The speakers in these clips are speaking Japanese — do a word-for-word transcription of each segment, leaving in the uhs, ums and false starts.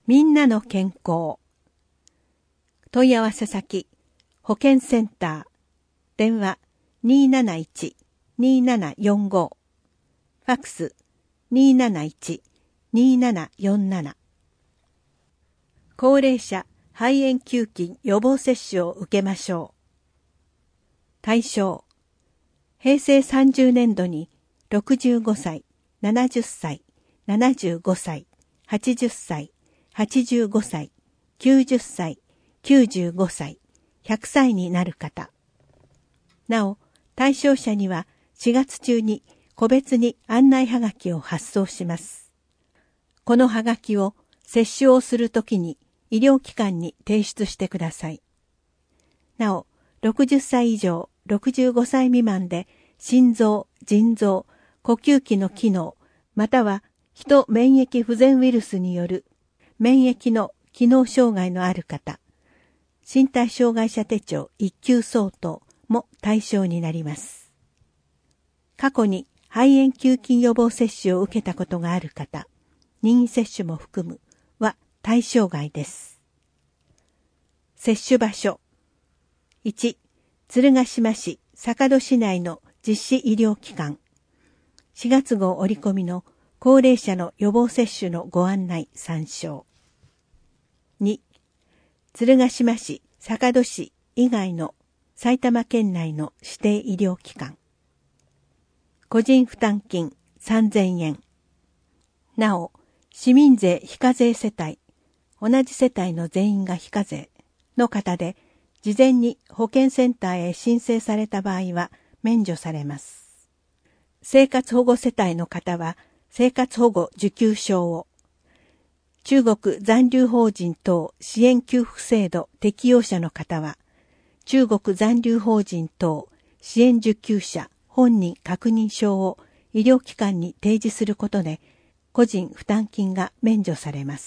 みんなの健康。問い合わせ先、保健センター、電話 にーなないち にーななよんご、ファックス にーなないち にーななよんなな。高齢者肺炎球菌予防接種を受けましょう。対象、へいせいさんじゅうねんどにろくじゅうごさい、ななじゅっさい、ななじゅうごさい、はちじゅっさい、はちじゅうごさい、きゅうじゅっさい、きゅうじゅうごさい、ひゃくさいになる方。なお、対象者にはしがつ中に個別に案内はがきを発送します。このはがきを接種をするときに医療機関に提出してください。なお、ろくじゅっさい以上、ろくじゅうごさい未満で心臓、腎臓、呼吸器の機能、または人免疫不全ウイルスによる免疫の機能障害のある方、身体障害者手帳いっ級相当も対象になります。過去に肺炎球菌予防接種を受けたことがある方、任意接種も含むは対象外です。接種場所。いち、鶴ヶ島市坂戸市内の実施医療機関。しがつ号折り込みの高齢者の予防接種のご案内参照。に、鶴ヶ島市坂戸市以外の埼玉県内の指定医療機関。個人負担金さんぜんえん。なお、市民税非課税世帯、同じ世帯の全員が非課税の方で、事前に保健センターへ申請された場合は免除されます。生活保護世帯の方は生活保護受給証を、中国残留邦人等支援給付制度適用者の方は、中国残留邦人等支援受給者本人確認証を医療機関に提示することで、個人負担金が免除されます。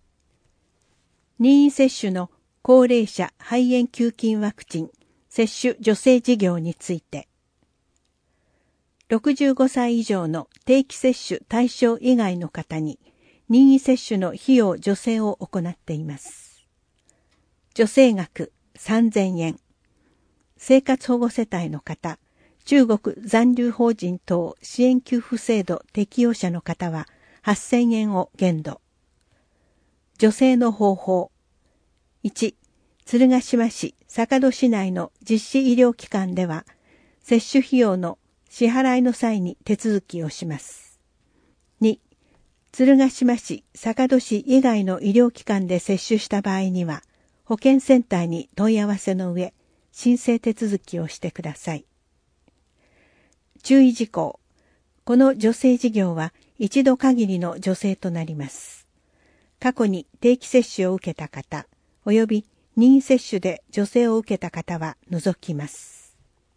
任意接種の高齢者肺炎球菌ワクチン接種助成事業について、ろくじゅうごさい以上の定期接種対象以外の方に任意接種の費用助成を行っています。助成額さんぜんえん。生活保護世帯の方、中国残留邦人等支援給付制度適用者の方ははっせんえんを限度。助成の方法。いち、鶴ヶ島市坂戸市内の実施医療機関では、接種費用の支払いの際に手続きをします。に、鶴ヶ島市坂戸市以外の医療機関で接種した場合には、保健センターに問い合わせの上、申請手続きをしてください。注意事項。この助成事業は一度限りの助成となります。過去に定期接種を受けた方、および任意接種で助成を受けた方は除きます。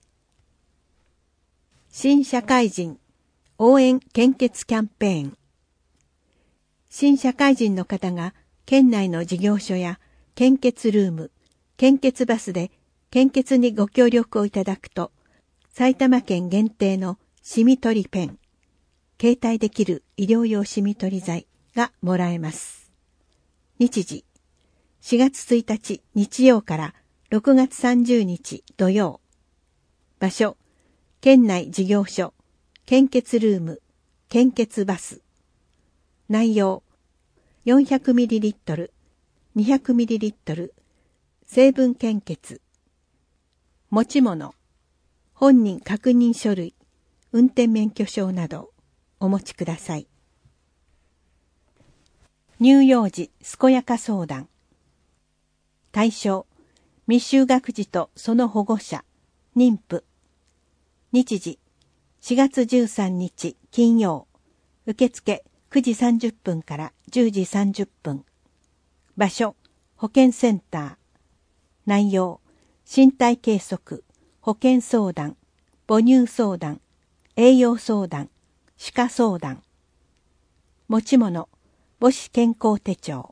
新社会人応援献血キャンペーン。新社会人の方が県内の事業所や献血ルーム、献血バスで献血にご協力をいただくと、埼玉県限定のシミ取りペン、携帯できる医療用シミ取り剤がもらえます。日時、しがつついたち日曜からろくがつさんじゅうにち土曜。場所、県内事業所、献血ルーム、献血バス。内容、よんひゃくミリリットル、にひゃくミリリットル、成分献血。持ち物、本人確認書類、運転免許証などお持ちください。乳幼児健やか相談。対象、未就学児とその保護者、妊婦。日時、しがつじゅうさんにち金曜。受付くじさんじゅっぷんからじゅうじさんじゅっぷん。場所、保健センター。内容、身体計測、保健相談、母乳相談、栄養相談、歯科相談。持ち物、母子健康手帳。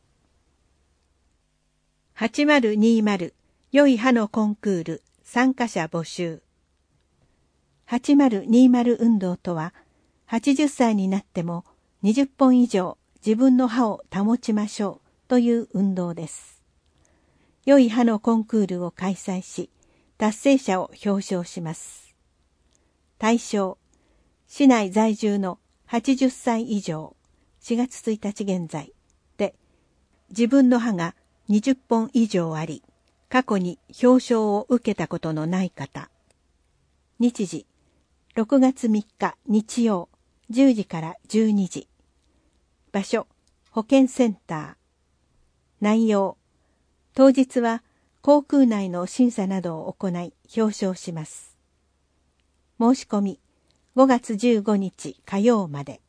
はちまるにまる良い歯のコンクール参加者募集。はちまるにまる運動とは、はちじゅっさいになってもにじゅっぽん以上自分の歯を保ちましょうという運動です。良い歯のコンクールを開催し、達成者を表彰します。対象、市内在住のはちじゅっさい以上、しがつついたち現在で、自分の歯がにじゅっぽん以上あり、過去に表彰を受けたことのない方。日時、ろくがつみっか日曜、じゅうじからじゅうにじ。場所、保健センター。内容、当日は口腔内の審査などを行い表彰します。申し込み、ごがつじゅうごにち火曜まで。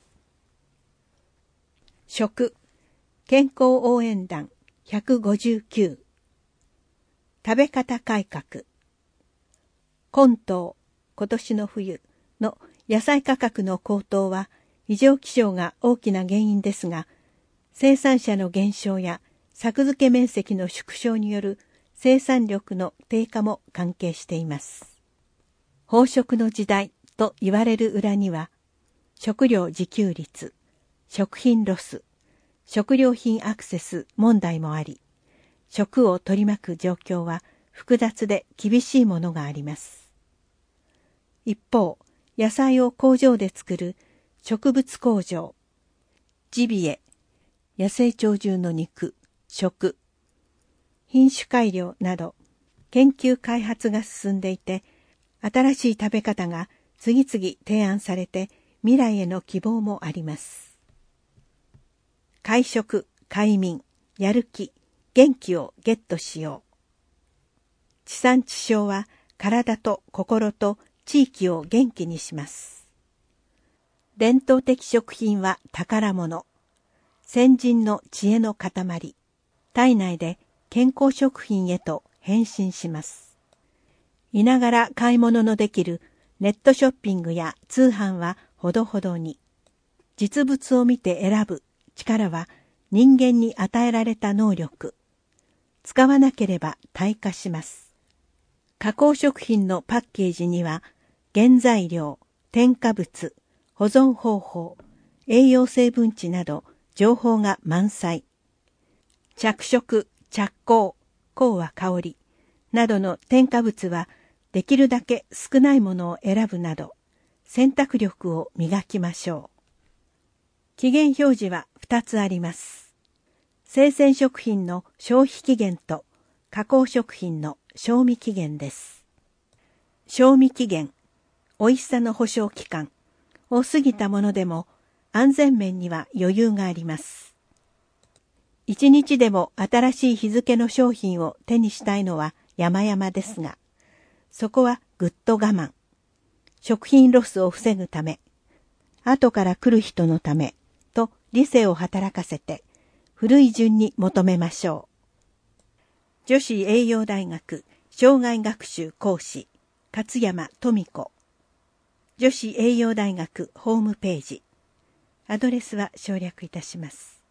食、健康応援団ひゃくごじゅうきゅう。食べ方改革。今冬、今年の冬の野菜価格の高騰は異常気象が大きな原因ですが、生産者の減少や作付け面積の縮小による生産力の低下も関係しています。飽食の時代と言われる裏には、食料自給率、食品ロス、食料品アクセス問題もあり、食を取り巻く状況は複雑で厳しいものがあります。一方、野菜を工場で作る植物工場、ジビエ、野生鳥獣の肉、食、品種改良など研究開発が進んでいて、新しい食べ方が次々提案されて未来への希望もあります。快食、快眠、やる気、元気をゲットしよう。地産地消は体と心と地域を元気にします。伝統的食品は宝物。先人の知恵の塊。体内で健康食品へと変身します。いながら買い物のできるネットショッピングや通販はほどほどに。実物を見て選ぶ力は人間に与えられた能力。使わなければ退化します。加工食品のパッケージには原材料、添加物、保存方法、栄養成分値など情報が満載。着色、着香、香は香りなどの添加物はできるだけ少ないものを選ぶなど選択力を磨きましょう。期限表示はふたつあります。生鮮食品の消費期限と加工食品の賞味期限です。賞味期限、美味しさの保証期間を過ぎたものでも安全面には余裕があります。一日でも新しい日付の商品を手にしたいのは山々ですが、そこはぐっと我慢。食品ロスを防ぐため、後から来る人のためと理性を働かせて、古い順に求めましょう。女子栄養大学生涯学習講師勝山富子。女子栄養大学ホームページ。アドレスは省略いたします。